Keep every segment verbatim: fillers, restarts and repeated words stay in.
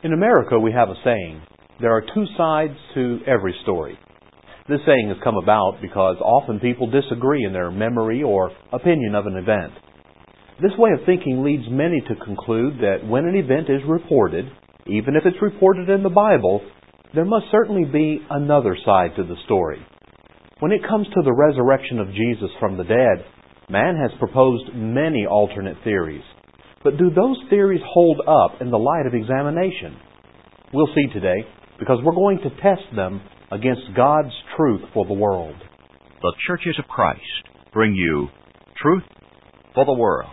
In America, we have a saying, there are two sides to every story. This saying has come about because often people disagree in their memory or opinion of an event. This way of thinking leads many to conclude that when an event is reported, even if it's reported in the Bible, there must certainly be another side to the story. When it comes to the resurrection of Jesus from the dead, man has proposed many alternate theories. But do those theories hold up in the light of examination? We'll see today, because we're going to test them against God's truth for the world. The Churches of Christ bring you Truth for the World.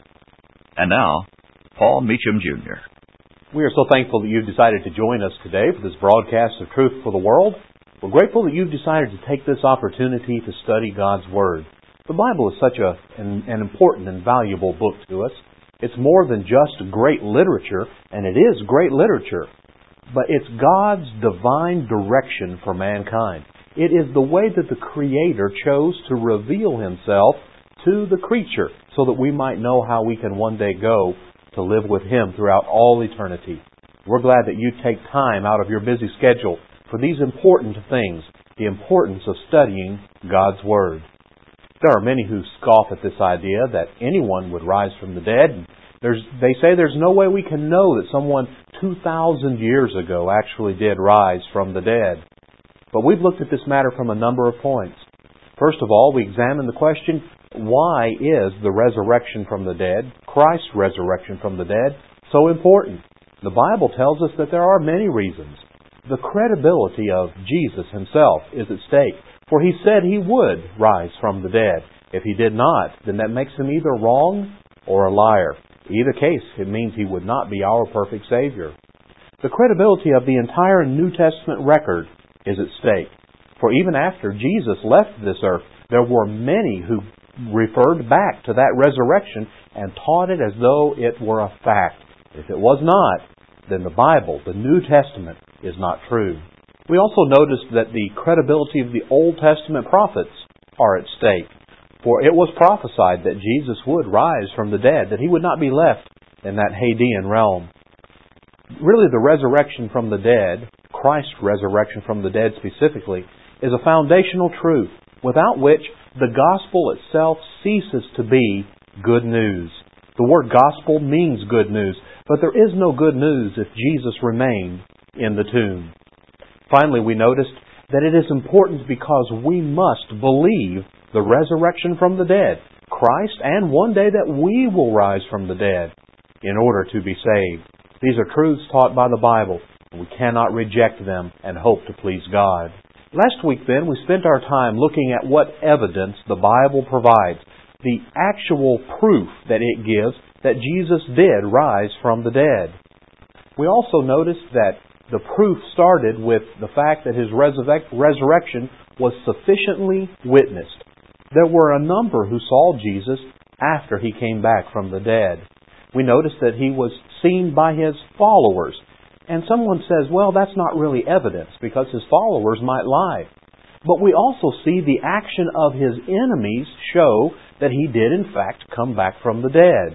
And now, Paul Meacham, Junior We are so thankful that you've decided to join us today for this broadcast of Truth for the World. We're grateful that you've decided to take this opportunity to study God's Word. The Bible is such a, an, an important and valuable book to us. It's more than just great literature, and it is great literature, but it's God's divine direction for mankind. It is the way that the Creator chose to reveal Himself to the creature so that we might know how we can one day go to live with Him throughout all eternity. We're glad that you take time out of your busy schedule for these important things, the importance of studying God's Word. There are many who scoff at this idea that anyone would rise from the dead. There's, they say there's no way we can know that someone two thousand years ago actually did rise from the dead. But we've looked at this matter from a number of points. First of all, we examine the question, why is the resurrection from the dead, Christ's resurrection from the dead, so important? The Bible tells us that there are many reasons. The credibility of Jesus Himself is at stake. For He said He would rise from the dead. If He did not, then that makes Him either wrong or a liar. Either case, it means He would not be our perfect Savior. The credibility of the entire New Testament record is at stake. For even after Jesus left this earth, there were many who referred back to that resurrection and taught it as though it were a fact. If it was not, then the Bible, the New Testament, is not true. We also noticed that the credibility of the Old Testament prophets are at stake. For it was prophesied that Jesus would rise from the dead, that He would not be left in that Hadean realm. Really, the resurrection from the dead, Christ's resurrection from the dead specifically, is a foundational truth, without which the gospel itself ceases to be good news. The word gospel means good news, but there is no good news if Jesus remained in the tomb. Finally, we noticed that it is important because we must believe the resurrection from the dead, Christ, and one day that we will rise from the dead in order to be saved. These are truths taught by the Bible, and we cannot reject them and hope to please God. Last week, then, we spent our time looking at what evidence the Bible provides, the actual proof that it gives that Jesus did rise from the dead. We also noticed that the proof started with the fact that His resurrec- resurrection was sufficiently witnessed. There were a number who saw Jesus after He came back from the dead. We noticed that He was seen by His followers. And someone says, well, that's not really evidence because His followers might lie. But we also see the action of His enemies show that He did in fact come back from the dead.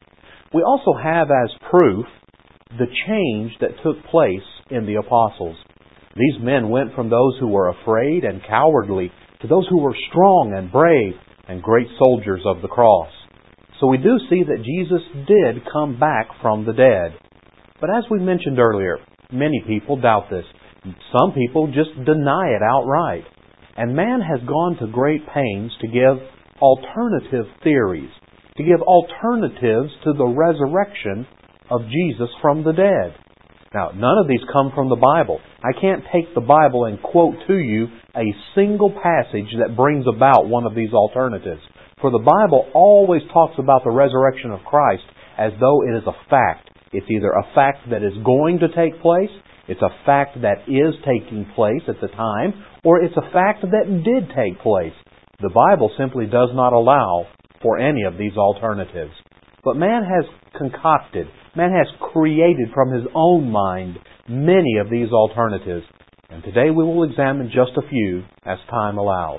We also have as proof the change that took place in the apostles. These men went from those who were afraid and cowardly to those who were strong and brave and great soldiers of the cross. So we do see that Jesus did come back from the dead. But as we mentioned earlier, many people doubt this. Some people just deny it outright. And man has gone to great pains to give alternative theories, to give alternatives to the resurrection of Jesus from the dead. Now, none of these come from the Bible. I can't take the Bible and quote to you a single passage that brings about one of these alternatives. For the Bible always talks about the resurrection of Christ as though it is a fact. It's either a fact that is going to take place, it's a fact that is taking place at the time, or it's a fact that did take place. The Bible simply does not allow for any of these alternatives. But man has concocted, man has created from his own mind many of these alternatives. And today we will examine just a few as time allows.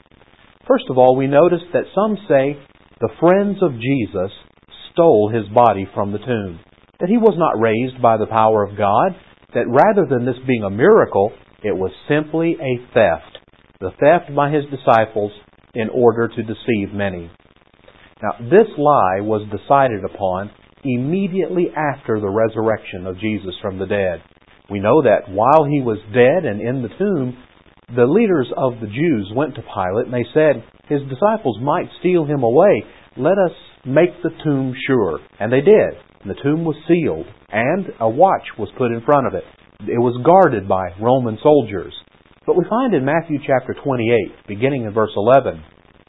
First of all, we notice that some say the friends of Jesus stole His body from the tomb. that He was not raised by the power of God, that rather than this being a miracle, it was simply a theft. The theft by His disciples in order to deceive many. Now, this lie was decided upon immediately after the resurrection of Jesus from the dead. We know that while He was dead and in the tomb, the leaders of the Jews went to Pilate and they said, His disciples might steal Him away. Let us make the tomb sure. And they did. And the tomb was sealed, and a watch was put in front of it. It was guarded by Roman soldiers. But we find in Matthew chapter twenty-eight, beginning in verse eleven,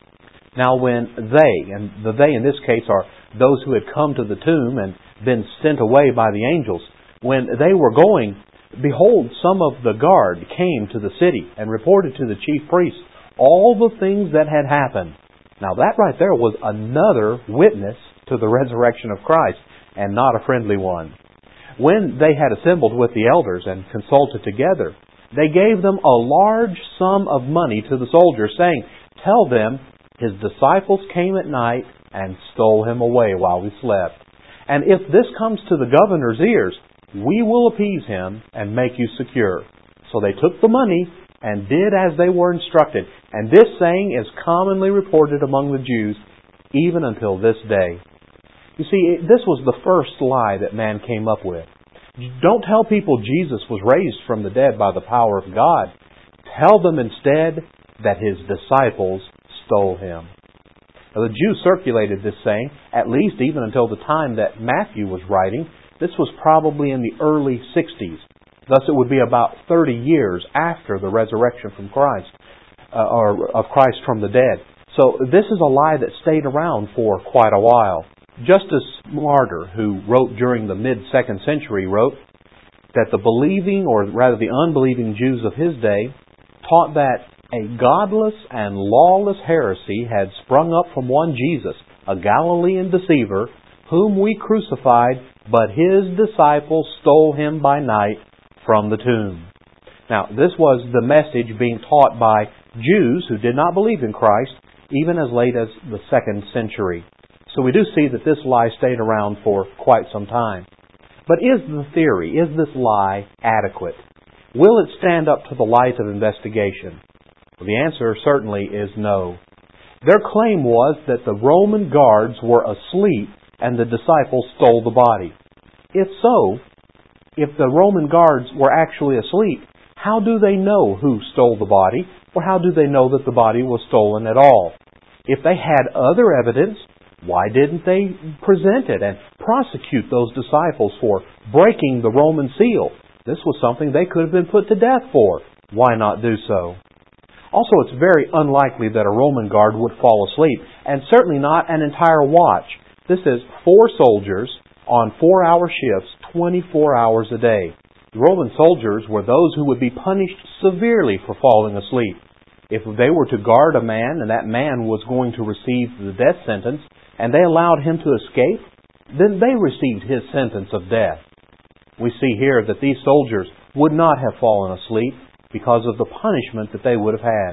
now when they, and the they in this case are those who had come to the tomb and been sent away by the angels, when they were going, behold, some of the guard came to the city and reported to the chief priests all the things that had happened. Now that right there was another witness to the resurrection of Christ, and not a friendly one. When they had assembled with the elders and consulted together, they gave them a large sum of money to the soldiers, saying, Tell them, His disciples came at night and stole Him away while we slept. And if this comes to the governor's ears, we will appease him and make you secure. So they took the money and did as they were instructed. And this saying is commonly reported among the Jews even until this day. You see, this was the first lie that man came up with. Don't tell people Jesus was raised from the dead by the power of God. Tell them instead that His disciples stole Him. Now, the Jews circulated this saying, at least even until the time that Matthew was writing. This was probably in the early sixties. Thus it would be about thirty years after the resurrection from Christ, uh, or of Christ from the dead. So this is a lie that stayed around for quite a while. Justus Martyr, who wrote during the mid-second century, wrote that the believing, or rather the unbelieving Jews of his day taught that a godless and lawless heresy had sprung up from one Jesus, a Galilean deceiver, whom we crucified, but His disciples stole Him by night from the tomb. Now, this was the message being taught by Jews who did not believe in Christ, even as late as the second century. So we do see that this lie stayed around for quite some time. But is the theory, is this lie adequate? Will it stand up to the light of investigation? Well, the answer certainly is no. Their claim was that the Roman guards were asleep and the disciples stole the body. If so, if the Roman guards were actually asleep, how do they know who stole the body, or how do they know that the body was stolen at all? If they had other evidence, why didn't they present it and prosecute those disciples for breaking the Roman seal? This was something they could have been put to death for. Why not do so? Also, it's very unlikely that a Roman guard would fall asleep, and certainly not an entire watch. This is four soldiers on four-hour shifts, twenty-four hours a day. The Roman soldiers were those who would be punished severely for falling asleep. If they were to guard a man and that man was going to receive the death sentence, and they allowed him to escape, then they received his sentence of death. We see here that these soldiers would not have fallen asleep because of the punishment that they would have had.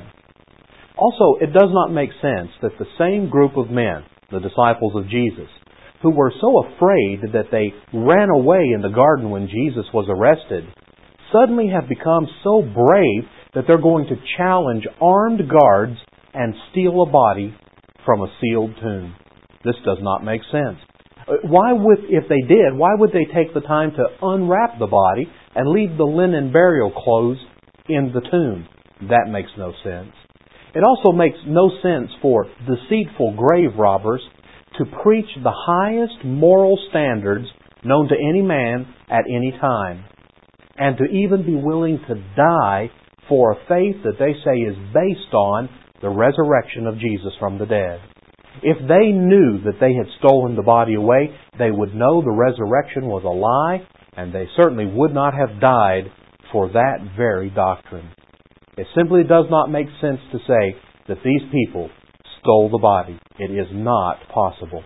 Also, it does not make sense that the same group of men, the disciples of Jesus, who were so afraid that they ran away in the garden when Jesus was arrested, suddenly have become so brave that they're going to challenge armed guards and steal a body from a sealed tomb. This does not make sense. Why would, if they did, why would they take the time to unwrap the body and leave the linen burial clothes in the tomb? That makes no sense. It also makes no sense for deceitful grave robbers to preach the highest moral standards known to any man at any time, and to even be willing to die for a faith that they say is based on the resurrection of Jesus from the dead. If they knew that they had stolen the body away, they would know the resurrection was a lie, and they certainly would not have died for that very doctrine. It simply does not make sense to say that these people stole the body. It is not possible.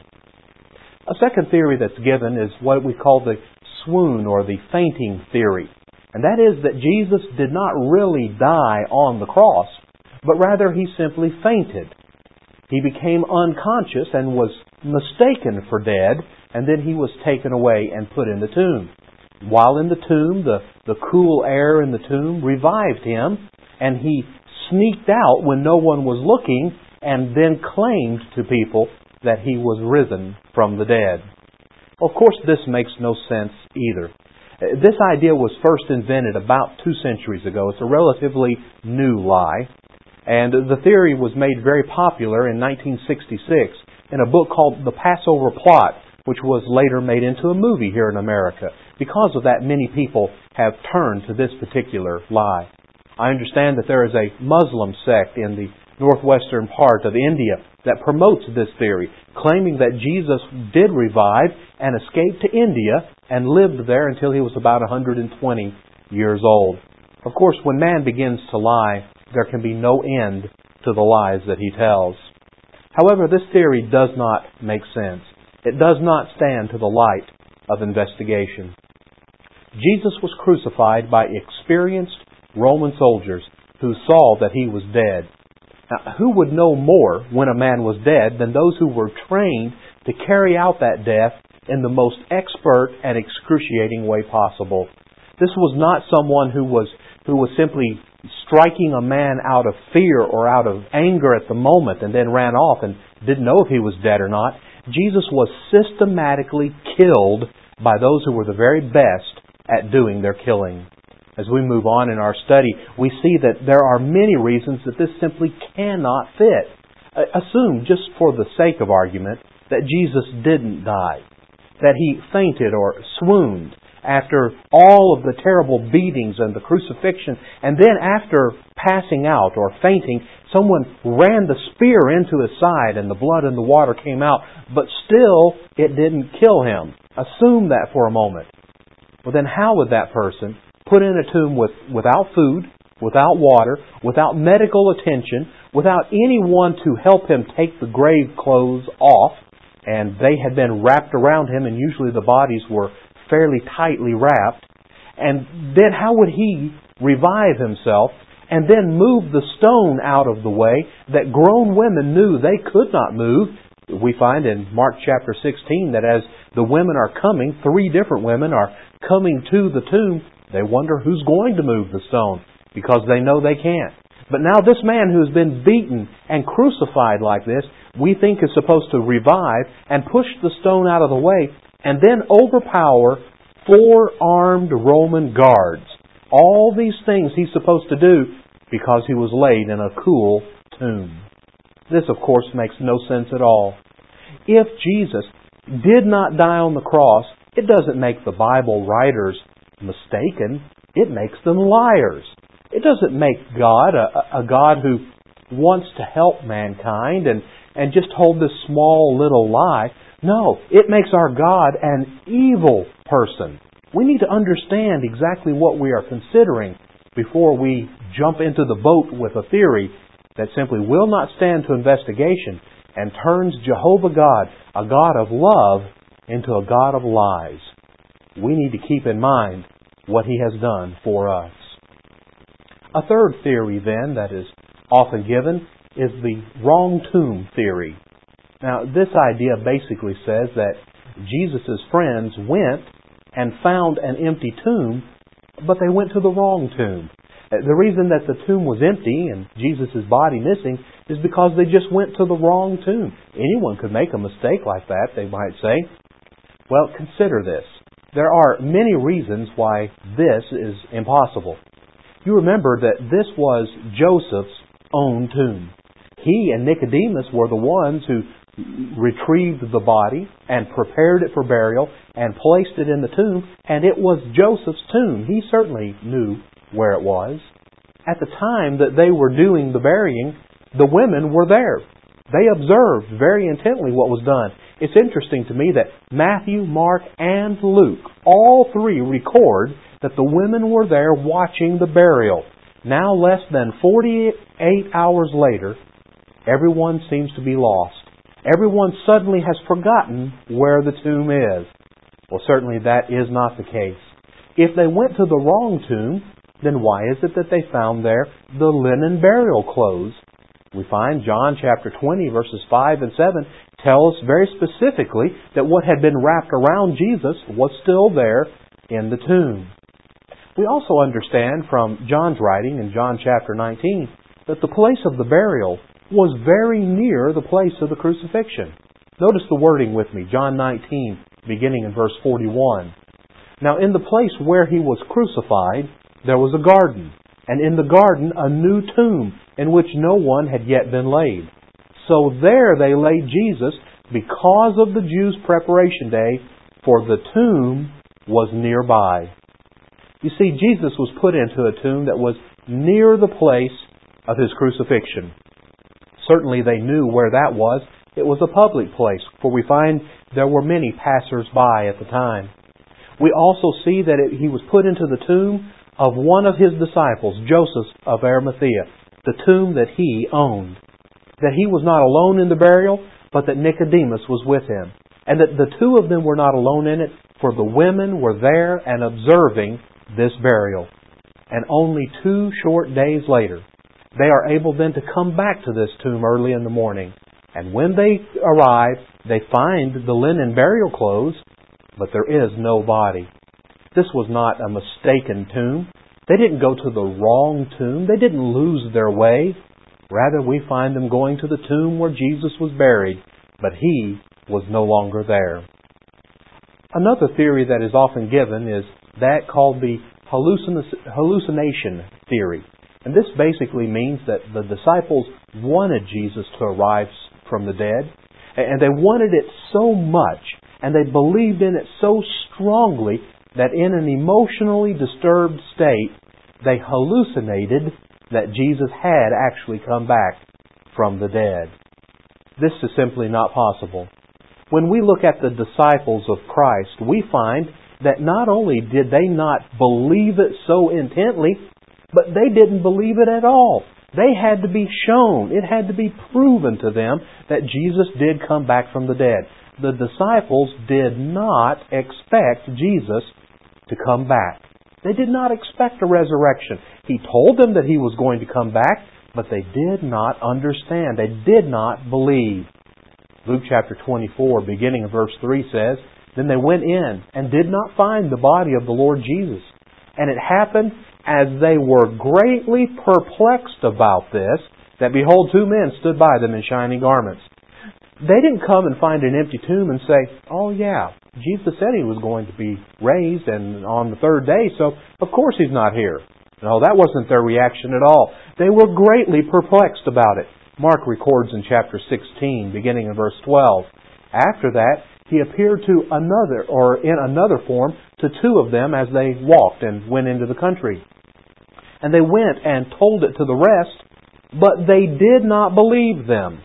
A second theory that's given is what we call the swoon or the fainting theory. And that is that Jesus did not really die on the cross, but rather He simply fainted. He became unconscious and was mistaken for dead and then he was taken away and put in the tomb. While in the tomb, the, the cool air in the tomb revived him, and he sneaked out when no one was looking, and then claimed to people that he was risen from the dead. Of course, this makes no sense either. This idea was first invented about two centuries ago. It's a relatively new lie. And the theory was made very popular in nineteen sixty-six in a book called The Passover Plot, which was later made into a movie here in America. Because of that, many people have turned to this particular lie. I understand that there is a Muslim sect in the northwestern part of India that promotes this theory, claiming that Jesus did revive and escaped to India and lived there until he was about one hundred twenty years old. Of course, when man begins to lie, there can be no end to the lies that he tells. However, this theory does not make sense. It does not stand to the light of investigation. Jesus was crucified by experienced Roman soldiers who saw that he was dead. Now, who would know more when a man was dead than those who were trained to carry out that death in the most expert and excruciating way possible? This was not someone who was who was simply striking a man out of fear or out of anger at the moment and then ran off and didn't know if he was dead or not. Jesus was systematically killed by those who were the very best at doing their killing. As we move on in our study, we see that there are many reasons that this simply cannot fit. Assume, just for the sake of argument, that Jesus didn't die, that he fainted or swooned after all of the terrible beatings and the crucifixion, and then after passing out or fainting, someone ran the spear into his side and the blood and the water came out, but still it didn't kill him. Assume that for a moment. Well, then how would that person, put in a tomb with, without food, without water, without medical attention, without anyone to help him take the grave clothes off, and they had been wrapped around him, and usually the bodies were fairly tightly wrapped, and then how would he revive himself and then move the stone out of the way that grown women knew they could not move? We find in Mark chapter sixteen that as the women are coming, three different women are coming to the tomb, they wonder who's going to move the stone because they know they can't. But now this man who's been beaten and crucified like this, we think is supposed to revive and push the stone out of the way and then overpower four armed Roman guards. All these things he's supposed to do because he was laid in a cool tomb. This, of course, makes no sense at all. If Jesus did not die on the cross, it doesn't make the Bible writers mistaken. It makes them liars. It doesn't make God a, a God who wants to help mankind and, and just hold this small little lie. No, it makes our God an evil person. We need to understand exactly what we are considering before we jump into the boat with a theory that simply will not stand to investigation and turns Jehovah God, a God of love, into a God of lies. We need to keep in mind what He has done for us. A third theory, then, that is often given is the wrong tomb theory. Now, this idea basically says that Jesus' friends went and found an empty tomb, but they went to the wrong tomb. The reason that the tomb was empty and Jesus' body missing is because they just went to the wrong tomb. Anyone could make a mistake like that, they might say. Well, consider this. There are many reasons why this is impossible. You remember that this was Joseph's own tomb. He and Nicodemus were the ones who retrieved the body and prepared it for burial and placed it in the tomb, and it was Joseph's tomb. He certainly knew where it was. At the time that they were doing the burying, the women were there. They observed very intently what was done. It's interesting to me that Matthew, Mark, and Luke, all three record that the women were there watching the burial. Now, less than forty-eight hours later, everyone seems to be lost. Everyone suddenly has forgotten where the tomb is. Well, certainly that is not the case. If they went to the wrong tomb, then why is it that they found there the linen burial clothes? We find John chapter twenty, verses five and seven, tell us very specifically that what had been wrapped around Jesus was still there in the tomb. We also understand from John's writing in John chapter nineteen that the place of the burial was very near the place of the crucifixion. Notice the wording with me, John nineteen, beginning in verse forty-one. Now in the place where he was crucified, there was a garden, and in the garden a new tomb, in which no one had yet been laid. So there they laid Jesus because of the Jews' preparation day, for the tomb was nearby. You see, Jesus was put into a tomb that was near the place of His crucifixion. Certainly they knew where that was. It was a public place, for we find there were many passers-by at the time. We also see that it, He was put into the tomb of one of His disciples, Joseph of Arimathea, the tomb that He owned. That he was not alone in the burial, but that Nicodemus was with him. And that the two of them were not alone in it, for the women were there and observing this burial. And only two short days later, they are able then to come back to this tomb early in the morning. And when they arrive, they find the linen burial clothes, but there is no body. This was not a mistaken tomb. They didn't go to the wrong tomb. They didn't lose their way. Rather, we find them going to the tomb where Jesus was buried, but He was no longer there. Another theory that is often given is that called the hallucination theory. And this basically means that the disciples wanted Jesus to arise from the dead, and they wanted it so much, and they believed in it so strongly, that in an emotionally disturbed state, they hallucinated that Jesus had actually come back from the dead. This is simply not possible. When we look at the disciples of Christ, we find that not only did they not believe it so intently, but they didn't believe it at all. They had to be shown, it had to be proven to them that Jesus did come back from the dead. The disciples did not expect Jesus to come back. They did not expect a resurrection. He told them that He was going to come back, but they did not understand. They did not believe. Luke chapter twenty-four, beginning of verse three says, Then they went in and did not find the body of the Lord Jesus. And it happened as they were greatly perplexed about this, that behold, two men stood by them in shining garments. They didn't come and find an empty tomb and say, oh yeah, Jesus said He was going to be raised and on the third day, so of course He's not here. No, that wasn't their reaction at all. They were greatly perplexed about it. Mark records in chapter sixteen, beginning in verse twelve. After that, He appeared to another, or in another form, to two of them as they walked and went into the country. And they went and told it to the rest, but they did not believe them.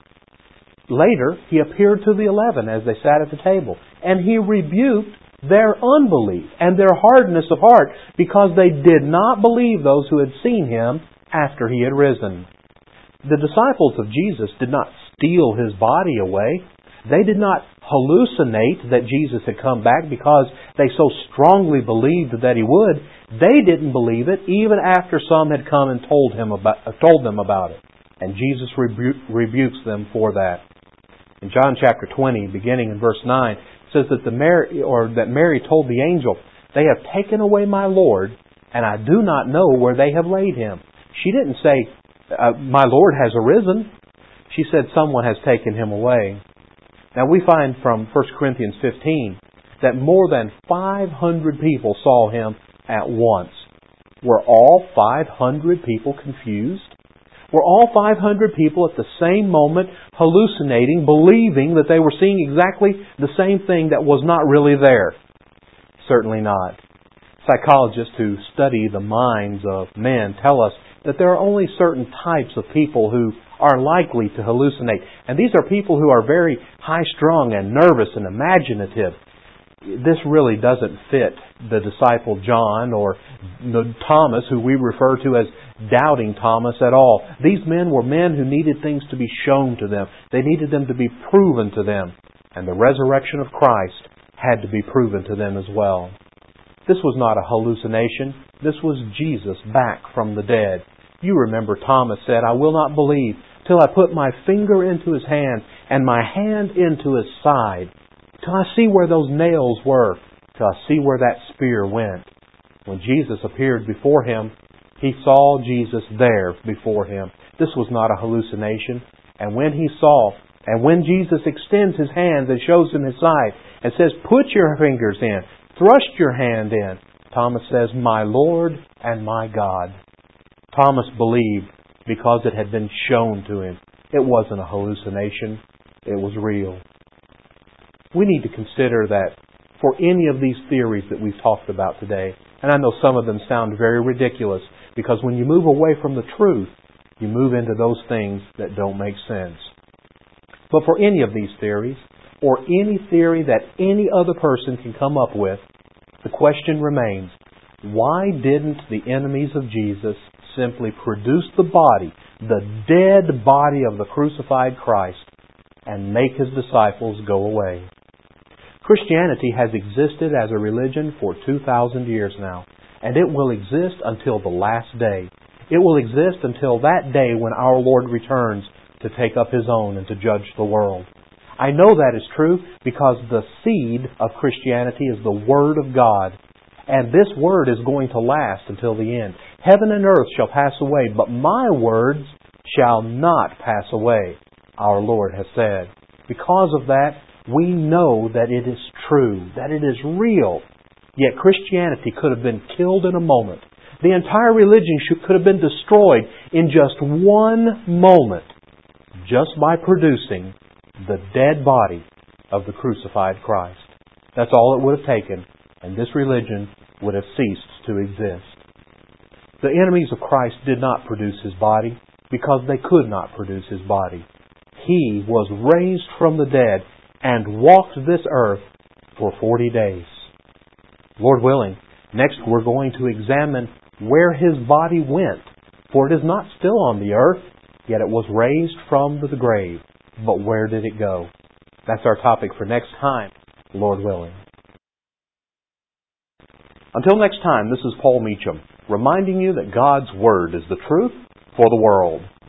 Later, He appeared to the eleven as they sat at the table, and He rebuked their unbelief and their hardness of heart, because they did not believe those who had seen Him after He had risen. The disciples of Jesus did not steal His body away. They did not hallucinate that Jesus had come back because they so strongly believed that He would. They didn't believe it even after some had come and told him about, told them about it. And Jesus rebu- rebukes them for that. In John chapter twenty, beginning in verse nine, it says that the Mary, or that Mary told the angel, They have taken away my Lord, and I do not know where they have laid Him. She didn't say, uh, My Lord has arisen. She said, Someone has taken Him away. Now we find from First Corinthians fifteen that more than five hundred people saw Him at once. Were all five hundred people confused? Were all five hundred people at the same moment hallucinating, believing that they were seeing exactly the same thing that was not really there? Certainly not. Psychologists who study the minds of men tell us that there are only certain types of people who are likely to hallucinate. And these are people who are very high-strung and nervous and imaginative. This really doesn't fit the disciple John or the Thomas, who we refer to as doubting Thomas, at all. These men were men who needed things to be shown to them. They needed them to be proven to them. And the resurrection of Christ had to be proven to them as well. This was not a hallucination. This was Jesus back from the dead. You remember Thomas said, I will not believe till I put my finger into His hand and my hand into his side, till I see where those nails were, till I see where that spear went. When Jesus appeared before him, he saw Jesus there before him. This was not a hallucination. And when he saw, and when Jesus extends his hand and shows him his side and says, put your fingers in, thrust your hand in, Thomas says, my Lord and my God. Thomas believed because it had been shown to him. It wasn't a hallucination. It was real. We need to consider that for any of these theories that we've talked about today, and I know some of them sound very ridiculous, because when you move away from the truth, you move into those things that don't make sense. But for any of these theories, or any theory that any other person can come up with, the question remains, why didn't the enemies of Jesus simply produce the body, the dead body of the crucified Christ, and make his disciples go away? Christianity has existed as a religion for two thousand years now, and it will exist until the last day. It will exist until that day when our Lord returns to take up his own and to judge the world. I know that is true because the seed of Christianity is the Word of God, and this Word is going to last until the end. Heaven and earth shall pass away, but my words shall not pass away, our Lord has said. Because of that, we know that it is true, that it is real. Yet Christianity could have been killed in a moment. The entire religion should, could have been destroyed in just one moment, just by producing the dead body of the crucified Christ. That's all it would have taken, and this religion would have ceased to exist. The enemies of Christ did not produce his body because they could not produce his body. He was raised from the dead and walked this earth for forty days. Lord willing, next we're going to examine where his body went, for it is not still on the earth, yet it was raised from the grave. But where did it go? That's our topic for next time, Lord willing. Until next time, this is Paul Meacham, reminding you that God's Word is the truth for the world.